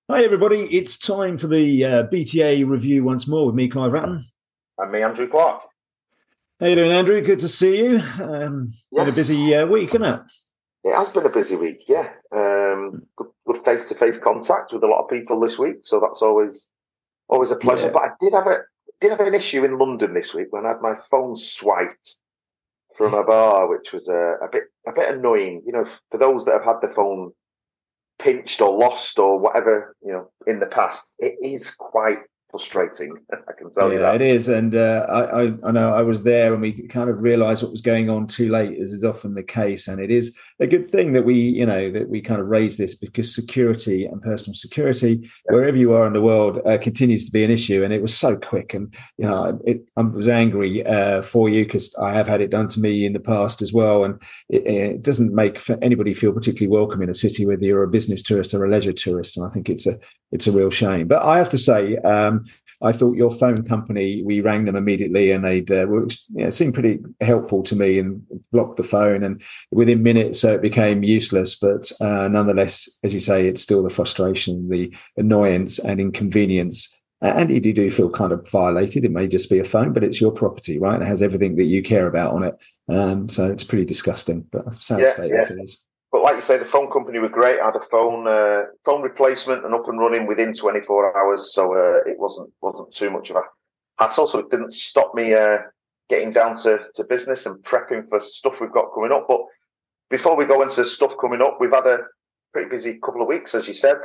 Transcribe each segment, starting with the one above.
Hi, everybody. It's time for the BTA review once more with me, Clive Ratton. And me, Andrew Clark. How you doing, Andrew? Good to see you. Been a Yes, busy week, isn't it? it has been a busy week. Yeah, good face-to-face contact with a lot of people this week, so that's always a pleasure. Yeah. But I did have an issue in London this week when I had my phone swiped from a bar, which was a bit annoying. For those that have had the phone pinched or lost or whatever, in the past, it is quite frustrating. I can tell you Yeah, that. it is, and I know I was there, and we kind of realised what was going on too late, as is often the case. And it is a good thing that we kind of raise this because security and personal security, wherever you are in the world, continues to be an issue. And it was so quick, and I was angry for you because I have had it done to me in the past as well, and it doesn't make anybody feel particularly welcome in a city, whether you're a business tourist or a leisure tourist. And I think it's a real shame. But I have to say. I thought your phone company, we rang them immediately and they'd seemed pretty helpful to me and blocked the phone. And within minutes, it became useless. But nonetheless, as you say, it's still the frustration, the annoyance and inconvenience. And you do feel kind of violated. It may just be a phone, but it's your property, right? It has everything that you care about on it. So it's pretty disgusting, but a sad Yeah, state yeah. of affairs. But like you say, the phone company were great. I had a phone replacement and up and running within 24 hours, so it wasn't too much of a hassle. So it didn't stop me getting down to business and prepping for stuff we've got coming up. But before we go into stuff coming up, we've had a pretty busy couple of weeks, as you said.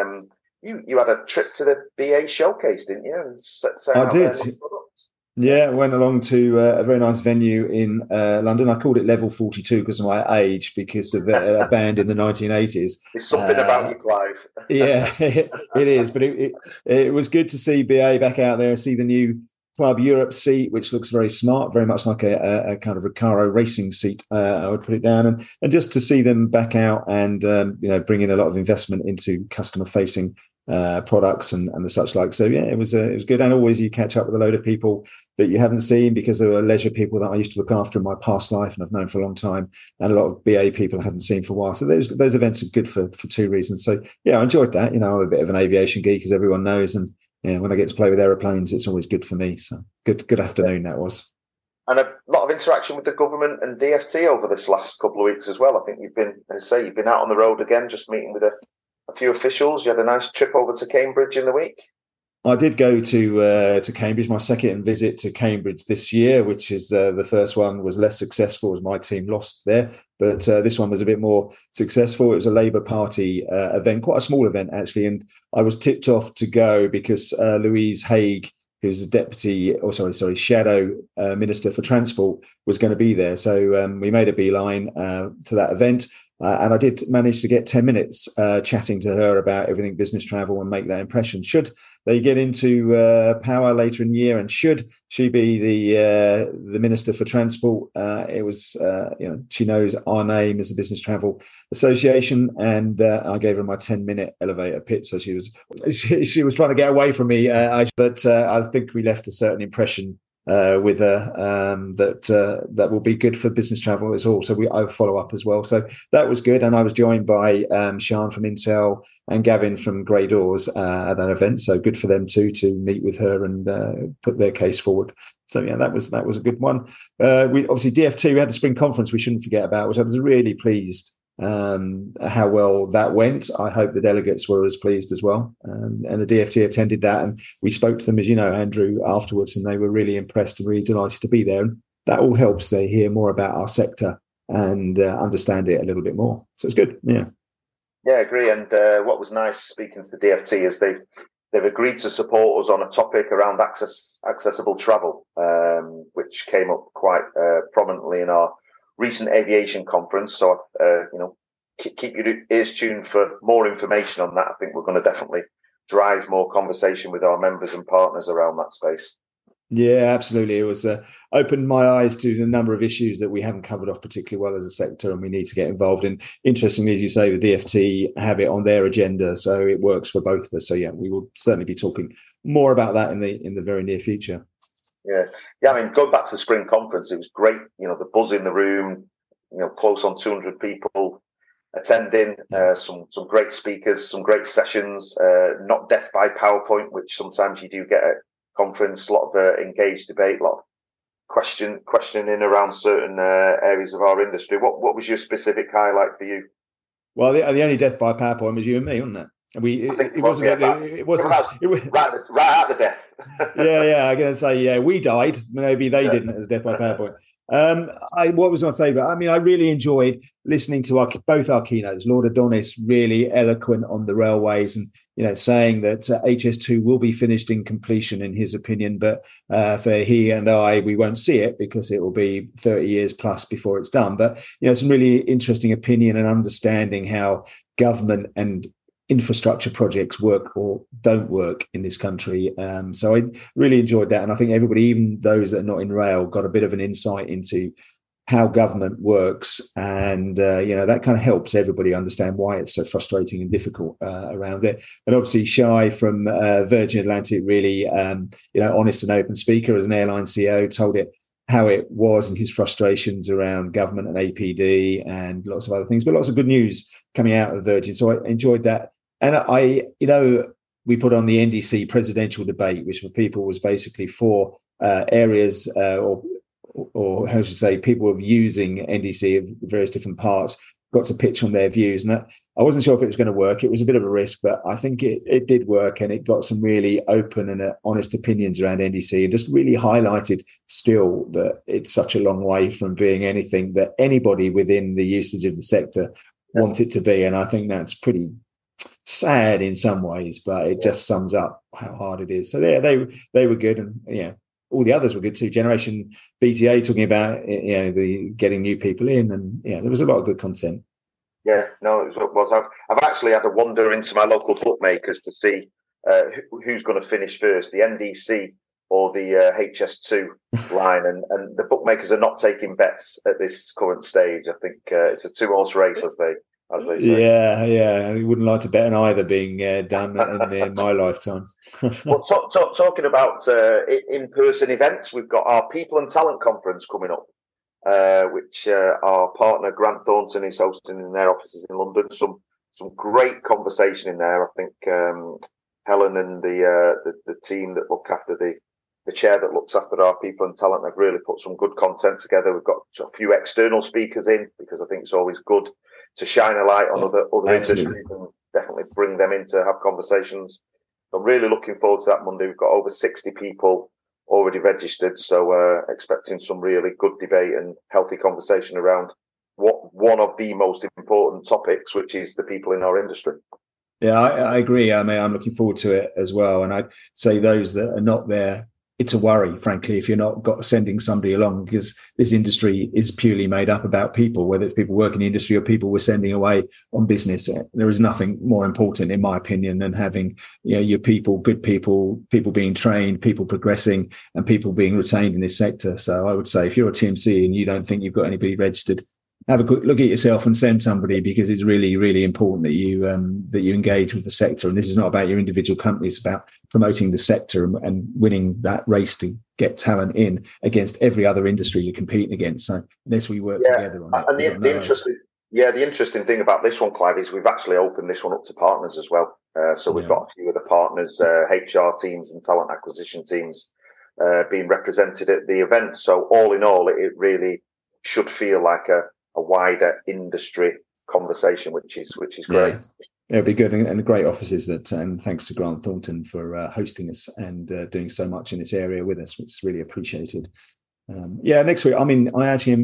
You had a trip to the BA showcase, didn't you? And setting I out their did. new products. Yeah, Yeah, went along to a very nice venue in London. I called it Level 42 because of my age, because of a band in the 1980s. there's something about you, Clive. Yeah, it is. But it was good to see BA back out there, see the new Club Europe seat, which looks very smart, very much like a kind of Recaro racing seat. I would put it down, and just to see them back out and bring in a lot of investment into customer facing products and the such like. So yeah, it was good. And always you catch up with a load of people that you haven't seen because there were leisure people that I used to look after in my past life and I've known for a long time, and a lot of BA people I hadn't seen for a while. So those events are good for two reasons. So yeah, I enjoyed that. I'm a bit of an aviation geek, as everyone knows, and when I get to play with aeroplanes, it's always good for me. So good afternoon that was. And a lot of interaction with the government and DFT over this last couple of weeks as well. I think you've been out on the road again, just meeting with a few officials. You had a nice trip over to Cambridge in the week. I did go to Cambridge, my second visit to Cambridge this year, which is the first one was less successful as my team lost there. But this one was a bit more successful. It was a Labour Party event, quite a small event, actually. And I was tipped off to go because Louise Haigh, who's the shadow minister for transport, was going to be there. So we made a beeline to that event. And I did manage to get 10 minutes chatting to her about everything business travel and make that impression. Should they get into power later in the year, and should she be the Minister for Transport, it was, she knows our name as the Business Travel Association. And I gave her my 10-minute elevator pitch. So she was trying to get away from me. But I think we left a certain impression with that will be good for business travel as well. So I follow up as well. So that was good. And I was joined by Sian from Intel and Gavin from Grey Doors at that event. So good for them too, to meet with her and put their case forward. So yeah, that was a good one. We obviously DFT, we had the spring conference we shouldn't forget about, which I was really pleased how well that went. I hope the delegates were as pleased as well. And the DFT attended that, and we spoke to them, as you know, Andrew, afterwards, and they were really impressed and really delighted to be there. And that all helps. They hear more about our sector and understand it a little bit more. So it's good. Yeah. Yeah, I agree. And what was nice speaking to the DFT is they've agreed to support us on a topic around accessible travel, which came up quite prominently in our recent aviation conference. So, keep your ears tuned for more information on that. I think we're going to definitely drive more conversation with our members and partners around that space. Yeah, absolutely. It was opened my eyes to a number of issues that we haven't covered off particularly well as a sector, and we need to get involved in. Interestingly, as you say, the DFT have it on their agenda, so it works for both of us. So yeah, we will certainly be talking more about that in the very near future. Yeah. I mean, going back to the spring conference, it was great. The buzz in the room. Close on 200 people. attending. Some great speakers, some great sessions. Not death by PowerPoint, which sometimes you do get at conference. A lot of engaged debate, a lot of questioning around certain areas of our industry. What was your specific highlight for you? Well, the only death by PowerPoint was you and me, wasn't it? It wasn't right at the death. I'm going to say, we died. Maybe they didn't as death by PowerPoint. What was my favourite? I mean, I really enjoyed listening to both our keynotes. Lord Adonis really eloquent on the railways and, saying that HS2 will be finished in completion in his opinion, but for he and I, we won't see it because it will be 30 years plus before it's done. But, some really interesting opinion and understanding how government and infrastructure projects work or don't work in this country. So I really enjoyed that. And I think everybody, even those that are not in rail, got a bit of an insight into how government works. And, that kind of helps everybody understand why it's so frustrating and difficult around it. And obviously Shai from Virgin Atlantic, really, honest and open speaker as an airline CEO, told it how it was and his frustrations around government and APD and lots of other things, but lots of good news coming out of Virgin. So I enjoyed that. And we put on the NDC presidential debate, which for people was basically four areas or how should I say, people of using NDC of various different parts got to pitch on their views. And I wasn't sure if it was going to work. It was a bit of a risk, but I think it did work, and it got some really open and honest opinions around NDC, and just really highlighted still that it's such a long way from being anything that anybody within the usage of the sector want it to be. And I think that's pretty sad in some ways, but it just sums up how hard it is. So they were good, and all the others were good too. Generation BTA talking about the getting new people in, and there was a lot of good content. Yeah, no, it was. I've actually had a wander into my local bookmakers to see who's going to finish first, the NDC or the HS2 line, and the bookmakers are not taking bets at this current stage. I think it's a 2-horse race, as they say. Yeah. I wouldn't like to bet on either being done in my lifetime. Well, talking about in-person events, we've got our People and Talent Conference coming up, which our partner Grant Thornton is hosting in their offices in London. Some great conversation in there. I think Helen and the team that look after the chair that looks after our people and talent have really put some good content together. We've got a few external speakers in because I think it's always good to shine a light on other industries and definitely bring them in to have conversations. I'm really looking forward to that Monday. We've got over 60 people already registered, so expecting some really good debate and healthy conversation around one of the most important topics, which is the people in our industry. Yeah, I agree. I mean, I'm looking forward to it as well. And I'd say those that are not there, it's a worry, frankly, if you're not sending somebody along, because this industry is purely made up about people, whether it's people working in the industry or people we're sending away on business. There is nothing more important, in my opinion, than having your people, good people being trained, people progressing, and people being retained in this sector. So I would say if you're a TMC and you don't think you've got anybody registered, have a quick look at yourself and send somebody, because it's really, really important that you engage with the sector. And this is not about your individual company; it's about promoting the sector and winning that race to get talent in against every other industry you're competing against. So unless we work together on it, and the interesting thing about this one, Clive, is we've actually opened this one up to partners as well. So we've got a few of the partners, HR teams and talent acquisition teams being represented at the event. So all in all, it really should feel like a wider industry conversation, which is great. It'll be good, and great offices and thanks to Grant Thornton for hosting us and doing so much in this area with us, which is really appreciated. Next week, I'm in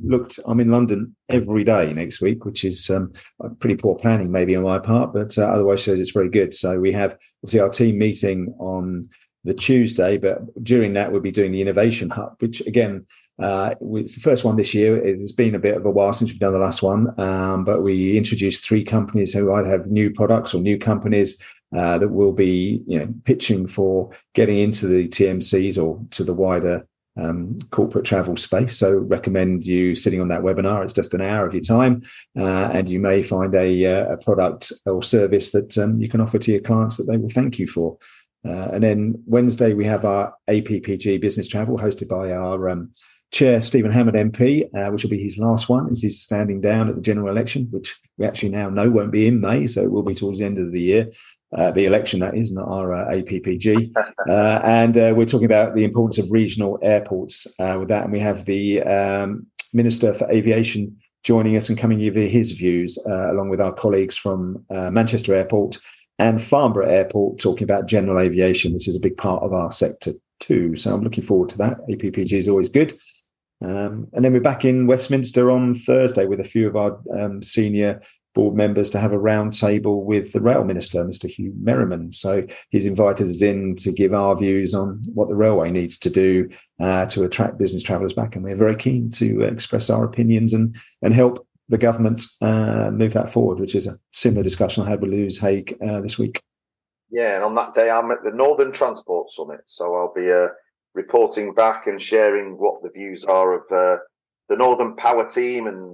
London every day next week, which is pretty poor planning maybe on my part, but otherwise shows it's very good. So we have obviously our team meeting on the Tuesday, but during that we'll be doing the Innovation Hub, which again, it's the first one this year. It's been a bit of a while since we've done the last one, but we introduced 3 companies who either have new products or new companies that will be pitching for getting into the TMCs or to the wider corporate travel space. So recommend you sitting on that webinar. It's just an hour of your time, and you may find a product or service that you can offer to your clients that they will thank you for. And then Wednesday we have our APPG Business Travel hosted by our Chair Stephen Hammond MP, which will be his last one, as he's standing down at the general election, which we actually now know won't be in May, so it will be towards the end of the year. The election, that is, not our APPG. And we're talking about the importance of regional airports with that. And we have the Minister for Aviation joining us and coming over his views, along with our colleagues from Manchester Airport and Farnborough Airport, talking about general aviation, which is a big part of our sector too. So I'm looking forward to that. APPG is always good. And then we're back in Westminster on Thursday with a few of our senior board members to have a round table with the Rail Minister, Mr. Hugh Merriman. So he's invited us in to give our views on what the railway needs to do to attract business travellers back. And we're very keen to express our opinions and help the government move that forward, which is a similar discussion I had with Louise Haig this week. Yeah, and on that day, I'm at the Northern Transport Summit. So I'll be reporting back and sharing what the views are of the Northern Power team and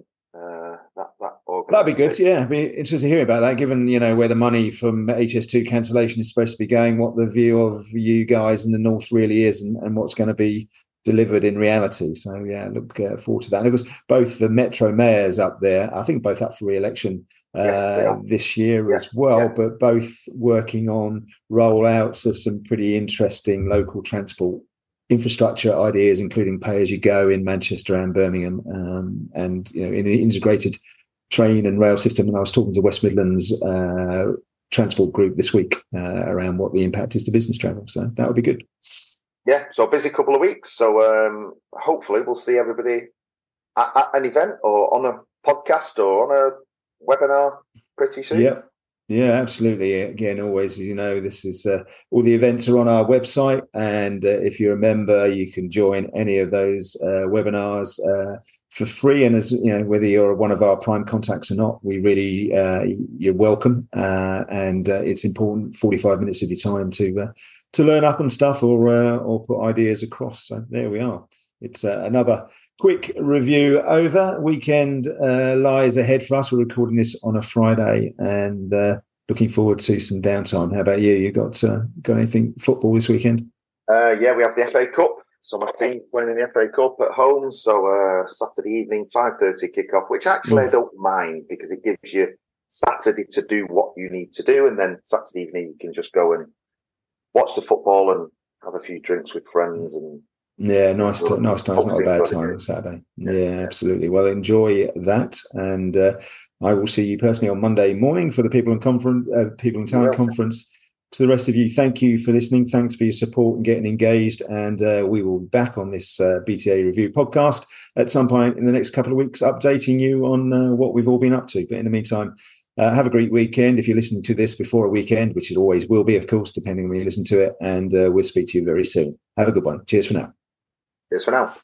that That'd be good. Yeah, I'd be interested to hear about that, given, where the money from HS2 cancellation is supposed to be going, what the view of you guys in the North really is and what's going to be delivered in reality. So, yeah, look forward to that. And it was both the Metro mayors up there, I think both up for re-election this year as well, but both working on rollouts of some pretty interesting local transport infrastructure ideas, including pay-as-you-go in Manchester and Birmingham, and in an integrated train and rail system. And I was talking to West Midlands Transport Group this week around what the impact is to business travel. So that would be good. Yeah, so a busy couple of weeks. So hopefully we'll see everybody at an event or on a podcast or on a webinar pretty soon. Yeah. Yeah, absolutely. Again, always, this is all the events are on our website. And if you're a member, you can join any of those webinars for free. And as whether you're one of our prime contacts or not, we really, you're welcome. And it's important, 45 minutes of your time to learn up on stuff or put ideas across. So there we are. It's another quick review over. Weekend lies ahead for us. We're recording this on a Friday and looking forward to some downtime. How about you? You got anything football this weekend? Yeah, we have the FA Cup. So my team's playing in the FA Cup at home. So Saturday evening, 5:30 kickoff, which actually I don't mind because it gives you Saturday to do what you need to do. And then Saturday evening, you can just go and watch the football and have a few drinks with friends and nice time. Not a bad time on Saturday. Yeah, absolutely. Well, enjoy that, and I will see you personally on Monday morning for the People in Town conference. To the rest of you, thank you for listening. Thanks for your support and getting engaged. And we will be back on this BTA Review podcast at some point in the next couple of weeks, updating you on what we've all been up to. But in the meantime, have a great weekend. If you're listening to this before a weekend, which it always will be, of course, depending on when you listen to it, and we'll speak to you very soon. Have a good one. Cheers for now. Cheers for now.